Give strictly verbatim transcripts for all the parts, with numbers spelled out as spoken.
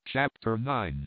Chapter nine.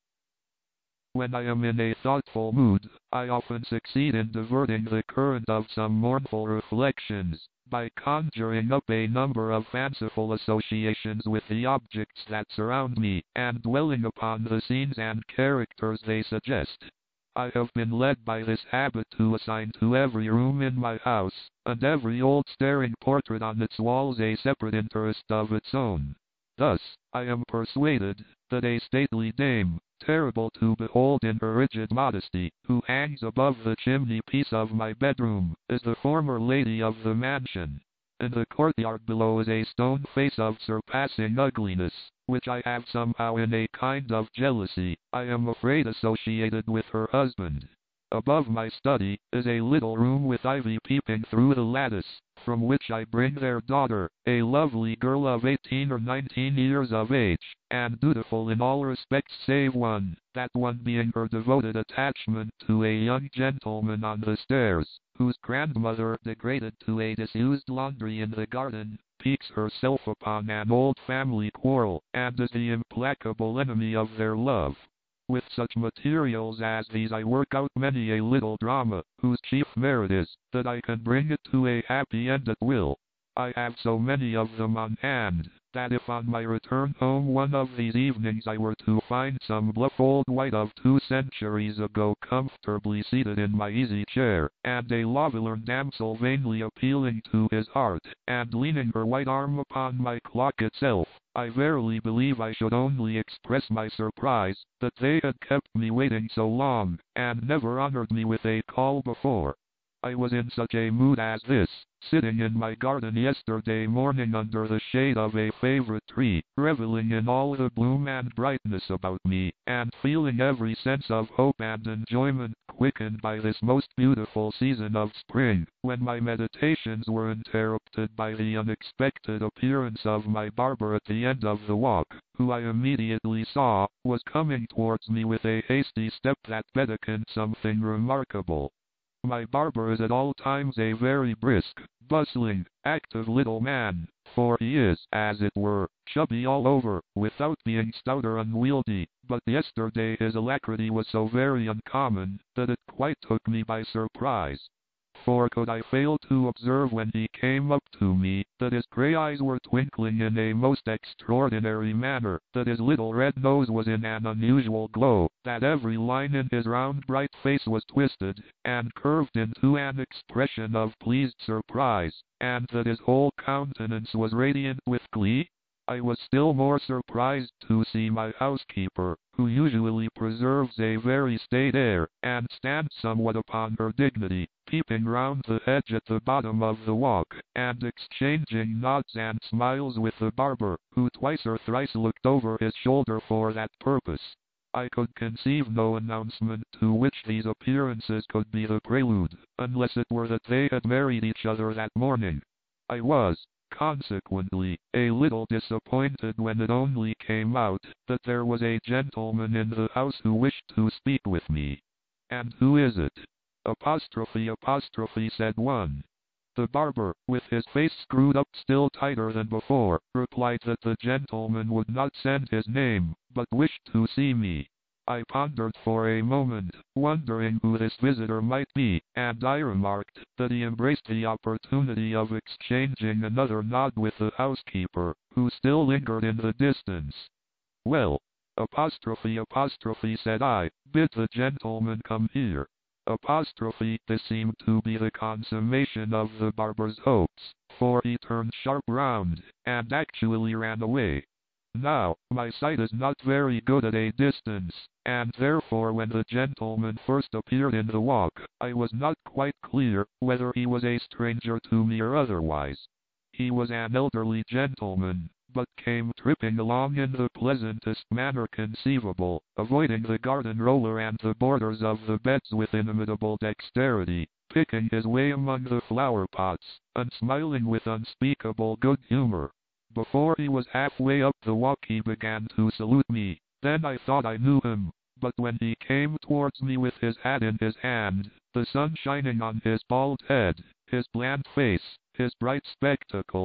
When I am in a thoughtful mood, I often succeed in diverting the current of some mournful reflections, by conjuring up a number of fanciful associations with the objects that surround me, and dwelling upon the scenes and characters they suggest. I have been led by this habit to assign to every room in my house, and every old staring portrait on its walls, a separate interest of its own. Thus, I am persuaded, that a stately dame, terrible to behold in her rigid modesty, who hangs above the chimney-piece of my bedroom, is the former lady of the mansion. In the courtyard below is a stone face of surpassing ugliness, which I have somehow in a kind of jealousy, I am afraid, associated with her husband. Above my study, is a little room with ivy peeping through the lattice, from which I bring their daughter, a lovely girl of eighteen or nineteen years of age, and dutiful in all respects save one, that one being her devoted attachment to a young gentleman on the stairs, whose grandmother, degraded to a disused laundry in the garden, piques herself upon an old family quarrel, and is the implacable enemy of their love. With such materials as these I work out many a little drama, whose chief merit is, that I can bring it to a happy end at will. I have so many of them on hand, that if on my return home one of these evenings I were to find some bluff old wight of two centuries ago comfortably seated in my easy chair, and a lovelorn damsel vainly appealing to his heart, and leaning her white arm upon my clock itself, I verily believe I should only express my surprise, that they had kept me waiting so long, and never honored me with a call before. I was in such a mood as this, sitting in my garden yesterday morning under the shade of a favorite tree, reveling in all the bloom and brightness about me, and feeling every sense of hope and enjoyment quickened by this most beautiful season of spring, when my meditations were interrupted by the unexpected appearance of my barber at the end of the walk, who I immediately saw, was coming towards me with a hasty step that betokened something remarkable. My barber is at all times a very brisk, bustling, active little man, for he is, as it were, chubby all over, without being stout or unwieldy, but yesterday his alacrity was so very uncommon, that it quite took me by surprise. For could I fail to observe when he came up to me, that his grey eyes were twinkling in a most extraordinary manner, that his little red nose was in an unusual glow, that every line in his round bright face was twisted, and curved into an expression of pleased surprise, and that his whole countenance was radiant with glee? I was still more surprised to see my housekeeper, who usually preserves a very staid air, and stands somewhat upon her dignity, peeping round the hedge at the bottom of the walk, and exchanging nods and smiles with the barber, who twice or thrice looked over his shoulder for that purpose. I could conceive no announcement to which these appearances could be the prelude, unless it were that they had married each other that morning. I was, consequently, a little disappointed when it only came out, that there was a gentleman in the house who wished to speak with me. And who is it? Apostrophe apostrophe, said one. The barber, with his face screwed up still tighter than before, replied that the gentleman would not send his name, but wished to see me. I pondered for a moment, wondering who this visitor might be, and I remarked that he embraced the opportunity of exchanging another nod with the housekeeper, who still lingered in the distance. Well, apostrophe apostrophe, said I, bid the gentleman come here. Apostrophe, this seemed to be the consummation of the barber's hopes, for he turned sharp round, and actually ran away. Now, my sight is not very good at a distance, and therefore when the gentleman first appeared in the walk, I was not quite clear whether he was a stranger to me or otherwise. He was an elderly gentleman, but came tripping along in the pleasantest manner conceivable, avoiding the garden roller and the borders of the beds with inimitable dexterity, picking his way among the flower pots, and smiling with unspeakable good humor. Before he was halfway up the walk he began to salute me. Then I thought I knew him, but when he came towards me with his hat in his hand, the sun shining on his bald head, his bland face, his bright spectacles,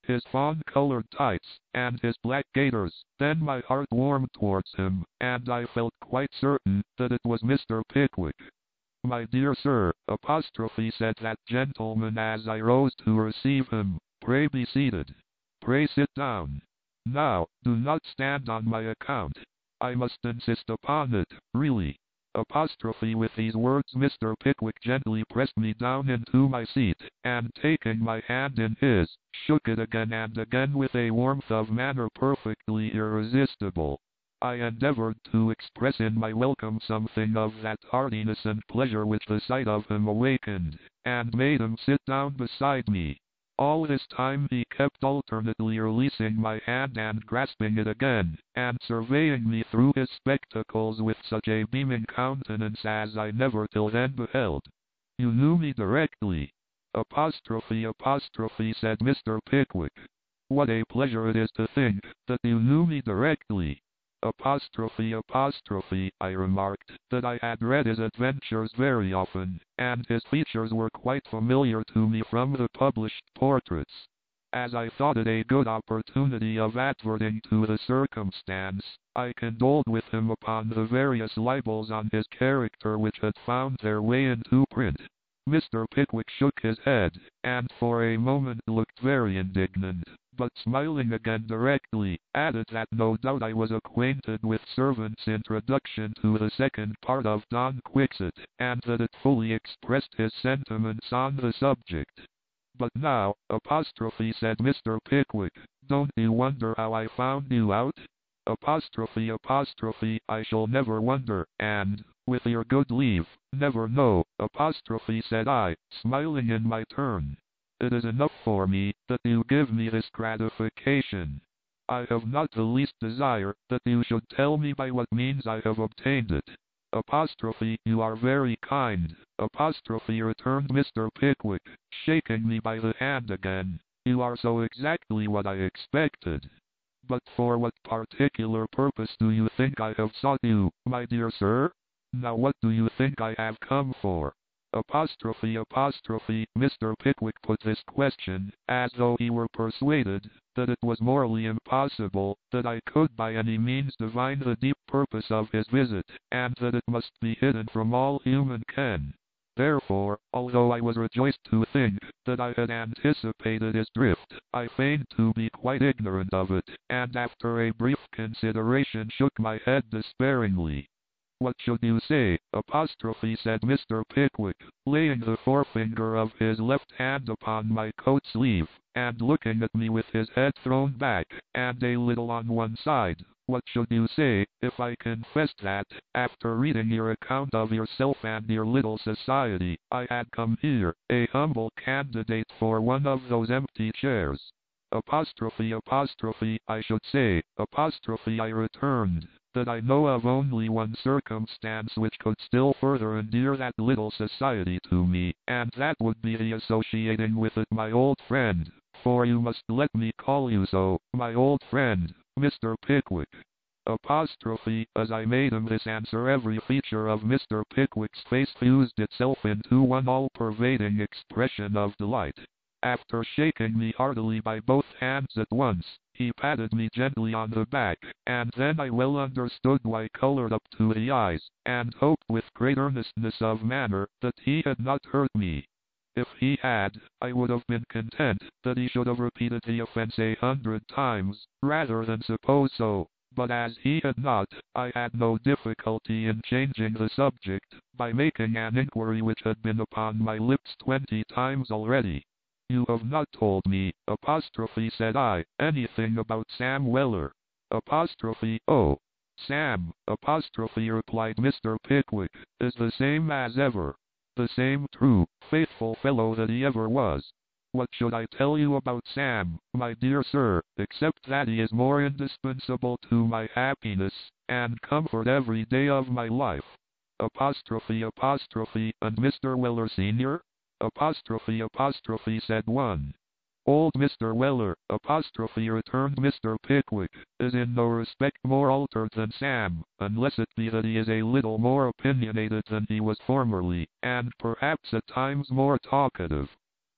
his fawn-colored tights, and his black gaiters. Then my heart warmed towards him, and I felt quite certain that it was Mister Pickwick. "My dear sir," apostrophe said that gentleman as I rose to receive him, "pray be seated. Pray sit down. Now, do not stand on my account. I must insist upon it, really." Apostrophe with these words Mister Pickwick gently pressed me down into my seat, and taking my hand in his, shook it again and again with a warmth of manner perfectly irresistible. I endeavored to express in my welcome something of that heartiness and pleasure which the sight of him awakened, and made him sit down beside me. All this time he kept alternately releasing my hand and grasping it again, and surveying me through his spectacles with such a beaming countenance as I never till then beheld. "You knew me directly?" Apostrophe apostrophe said Mister Pickwick. "What a pleasure it is to think that you knew me directly." Apostrophe apostrophe, I remarked that I had read his adventures very often, and his features were quite familiar to me from the published portraits. As I thought it a good opportunity of adverting to the circumstance, I condoled with him upon the various libels on his character which had found their way into print. Mister Pickwick shook his head, and for a moment looked very indignant, but smiling again directly, added that no doubt I was acquainted with Servant's introduction to the second part of Don Quixote, and that it fully expressed his sentiments on the subject. "But now," apostrophe said Mister Pickwick, "don't you wonder how I found you out?" Apostrophe apostrophe, I shall never wonder, and, with your good leave, never know, apostrophe said I, smiling in my turn. "It is enough for me that you give me this gratification. I have not the least desire that you should tell me by what means I have obtained it." Apostrophe, "You are very kind," apostrophe returned Mister Pickwick, shaking me by the hand again. "You are so exactly what I expected. But for what particular purpose do you think I have sought you, my dear sir? Now what do you think I have come for?" Apostrophe apostrophe, Mister Pickwick put this question, as though he were persuaded that it was morally impossible that I could by any means divine the deep purpose of his visit, and that it must be hidden from all human ken. Therefore, although I was rejoiced to think that I had anticipated his drift, I feigned to be quite ignorant of it, and after a brief consideration shook my head despairingly. "What should you say?" apostrophe said Mister Pickwick, laying the forefinger of his left hand upon my coat sleeve, and looking at me with his head thrown back, and a little on one side. "What should you say, if I confessed that, after reading your account of yourself and your little society, I had come here, a humble candidate for one of those empty chairs?" Apostrophe apostrophe, I should say, apostrophe I returned, that I know of only one circumstance which could still further endear that little society to me, and that would be the associating with it my old friend, for you must let me call you so, my old friend, Mister Pickwick. Apostrophe, as I made him this answer every feature of Mister Pickwick's face fused itself into one all-pervading expression of delight. After shaking me heartily by both hands at once, he patted me gently on the back, and then I well understood why colored up to the eyes, and hoped with great earnestness of manner that he had not hurt me. If he had, I would have been content that he should have repeated the offense a hundred times, rather than suppose so, but as he had not, I had no difficulty in changing the subject, by making an inquiry which had been upon my lips twenty times already. "You have not told me," apostrophe said I, "anything about Sam Weller." Apostrophe, "Oh, Sam," apostrophe replied Mister Pickwick, "is the same as ever. The same true, faithful fellow that he ever was. What should I tell you about Sam, my dear sir, except that he is more indispensable to my happiness and comfort every day of my life?" Apostrophe apostrophe, "And Mister Weller Senior?" Apostrophe apostrophe said one. "Old Mister Weller," apostrophe returned Mister Pickwick, "is in no respect more altered than Sam, unless it be that he is a little more opinionated than he was formerly, and perhaps at times more talkative."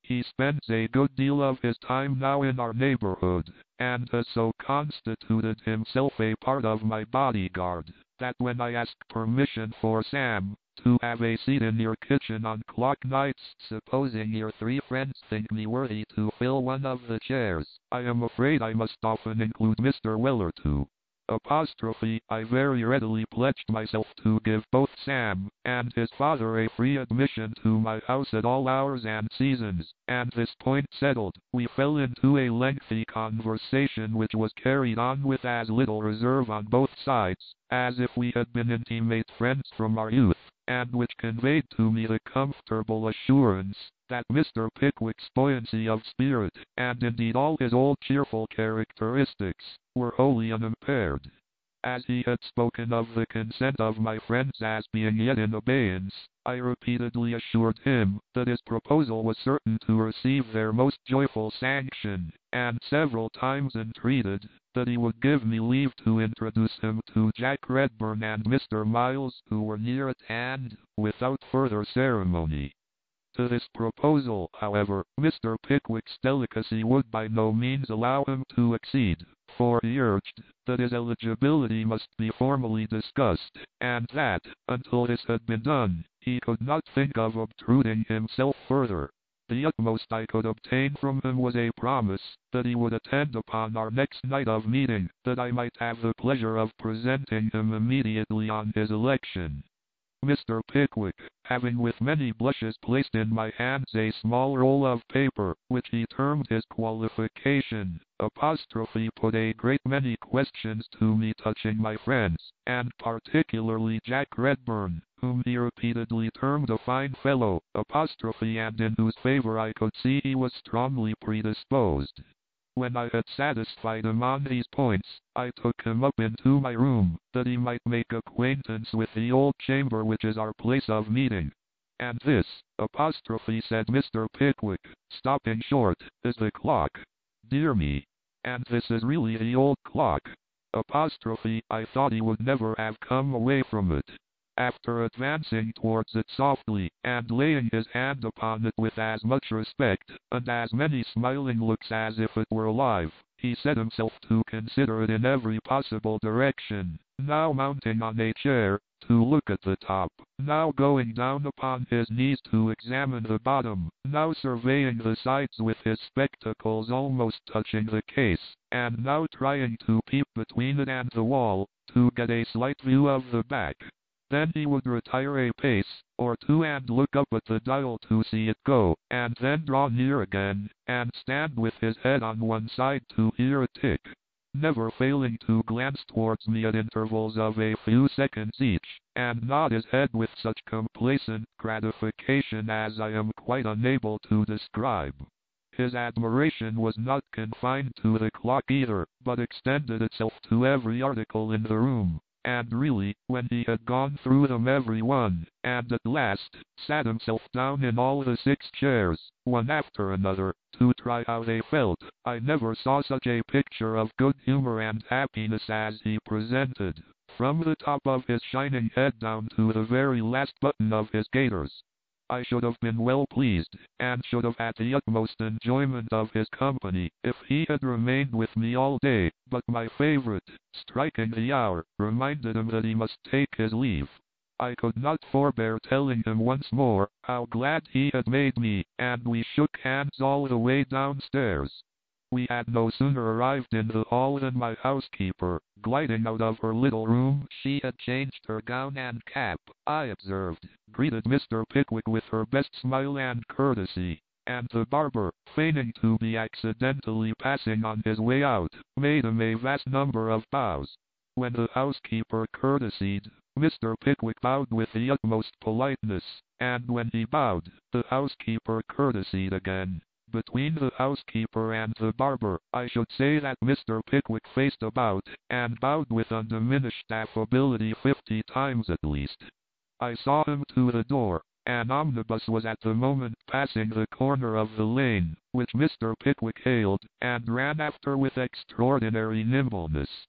He spends a good deal of his time now in our neighborhood, and has so constituted himself a part of my bodyguard, that when I ask permission for Sam to have a seat in your kitchen on clock nights, supposing your three friends think me worthy to fill one of the chairs, I am afraid I must often include Mister Weller too. Apostrophe, I very readily pledged myself to give both Sam and his father a free admission to my house at all hours and seasons, and this point settled, we fell into a lengthy conversation which was carried on with as little reserve on both sides, as if we had been intimate friends from our youth, and which conveyed to me the comfortable assurance that Mister Pickwick's buoyancy of spirit, and indeed all his old cheerful characteristics, were wholly unimpaired. As he had spoken of the consent of my friends as being yet in abeyance, I repeatedly assured him that his proposal was certain to receive their most joyful sanction, and several times entreated that he would give me leave to introduce him to Jack Redburn and Mister Miles, who were near at hand, without further ceremony. To this proposal, however, Mister Pickwick's delicacy would by no means allow him to accede, for he urged that his eligibility must be formally discussed, and that, until this had been done, he could not think of obtruding himself further. The utmost I could obtain from him was a promise that he would attend upon our next night of meeting, that I might have the pleasure of presenting him immediately on his election. Mister Pickwick, having with many blushes placed in my hands a small roll of paper, which he termed his qualification, apostrophe put a great many questions to me touching my friends, and particularly Jack Redburn, whom he repeatedly termed a fine fellow, apostrophe and in whose favor I could see he was strongly predisposed. When I had satisfied him on these points, I took him up into my room, that he might make acquaintance with the old chamber which is our place of meeting. And this, apostrophe said Mister Pickwick, stopping short, is the clock. Dear me! And this is really the old clock. Apostrophe, I thought he would never have come away from it. After advancing towards it softly, and laying his hand upon it with as much respect, and as many smiling looks as if it were alive, he set himself to consider it in every possible direction, now mounting on a chair, to look at the top, now going down upon his knees to examine the bottom, now surveying the sides with his spectacles almost touching the case, and now trying to peep between it and the wall, to get a slight view of the back. Then he would retire a pace or two and look up at the dial to see it go, and then draw near again, and stand with his head on one side to hear it tick, never failing to glance towards me at intervals of a few seconds each, and nod his head with such complacent gratification as I am quite unable to describe. His admiration was not confined to the clock either, but extended itself to every article in the room. And really, when he had gone through them every one, and at last sat himself down in all the six chairs, one after another, to try how they felt, I never saw such a picture of good humor and happiness as he presented, from the top of his shining head down to the very last button of his gaiters. I should have been well pleased, and should have had the utmost enjoyment of his company, if he had remained with me all day, but my favourite, striking the hour, reminded him that he must take his leave. I could not forbear telling him once more how glad he had made me, and we shook hands all the way downstairs. We had no sooner arrived in the hall than my housekeeper, gliding out of her little room, she had changed her gown and cap, I observed, greeted Mister Pickwick with her best smile and courtesy, and the barber, feigning to be accidentally passing on his way out, made him a vast number of bows. When the housekeeper courtesied, Mister Pickwick bowed with the utmost politeness, and when he bowed, the housekeeper courtesied again. Between the housekeeper and the barber, I should say that Mister Pickwick faced about, and bowed with undiminished affability fifty times at least. I saw him to the door. An omnibus was at the moment passing the corner of the lane, which Mister Pickwick hailed, and ran after with extraordinary nimbleness.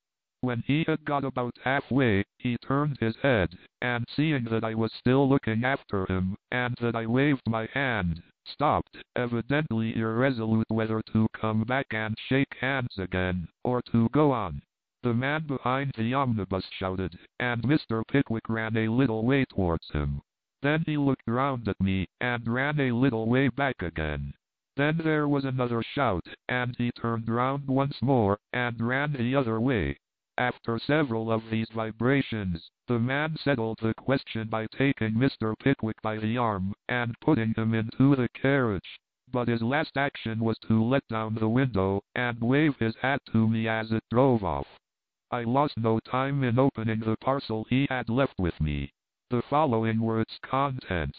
When he had got about halfway, he turned his head, and seeing that I was still looking after him, and that I waved my hand, stopped, evidently irresolute whether to come back and shake hands again, or to go on. The man behind the omnibus shouted, and Mister Pickwick ran a little way towards him. Then he looked round at me, and ran a little way back again. Then there was another shout, and he turned round once more, and ran the other way. After several of these vibrations, the man settled the question by taking Mister Pickwick by the arm, and putting him into the carriage. But his last action was to let down the window, and wave his hat to me as it drove off. I lost no time in opening the parcel he had left with me. The following were its contents.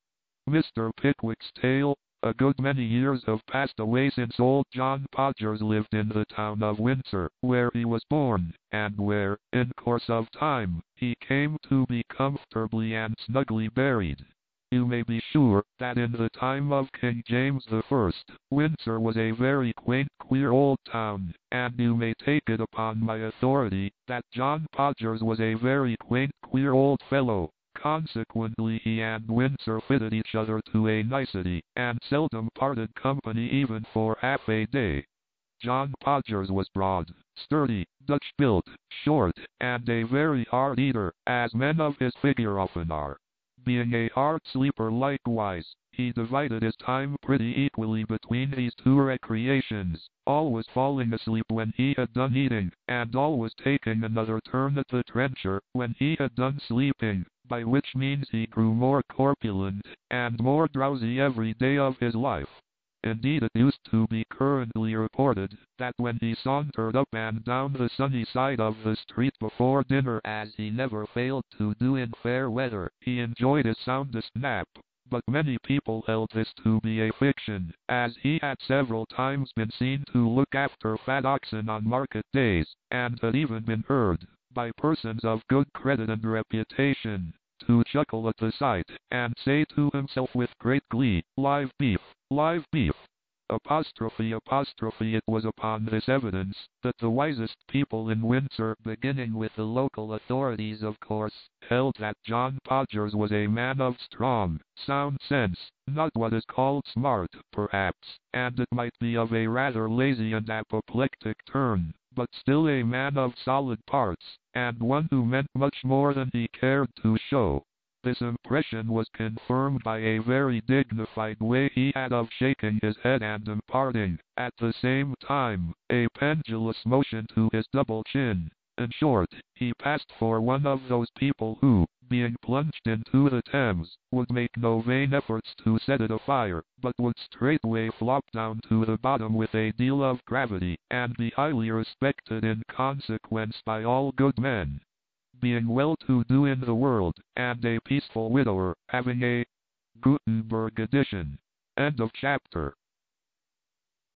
Mister Pickwick's tale. A good many years have passed away since old John Podgers lived in the town of Windsor, where he was born, and where, in course of time, he came to be comfortably and snugly buried. You may be sure that in the time of King James the First, Windsor was a very quaint, queer old town, and you may take it upon my authority that John Podgers was a very quaint, queer old fellow. Consequently he and Windsor fitted each other to a nicety, and seldom parted company even for half a day. John Podgers was broad, sturdy, Dutch-built, short, and a very hard eater, as men of his figure often are. Being a hard sleeper likewise, he divided his time pretty equally between these two recreations, always falling asleep when he had done eating, and always taking another turn at the trencher when he had done sleeping, by which means he grew more corpulent, and more drowsy every day of his life. Indeed, it used to be currently reported that when he sauntered up and down the sunny side of the street before dinner, as he never failed to do in fair weather, he enjoyed his soundest nap. But many people held this to be a fiction, as he had several times been seen to look after fat oxen on market days, and had even been heard, by persons of good credit and reputation, to chuckle at the sight, and say to himself with great glee, "Live beef, live beef." Apostrophe, apostrophe. It was upon this evidence that the wisest people in Windsor, beginning with the local authorities of course, held that John Podgers was a man of strong, sound sense, not what is called smart, perhaps, and it might be of a rather lazy and apoplectic turn, but still a man of solid parts, and one who meant much more than he cared to show. This impression was confirmed by a very dignified way he had of shaking his head and imparting, at the same time, a pendulous motion to his double chin. In short, he passed for one of those people who, being plunged into the Thames, would make no vain efforts to set it afire, but would straightway flop down to the bottom with a deal of gravity, and be highly respected in consequence by all good men. Being well-to-do in the world, and a peaceful widower, having a Gutenberg edition. End of chapter.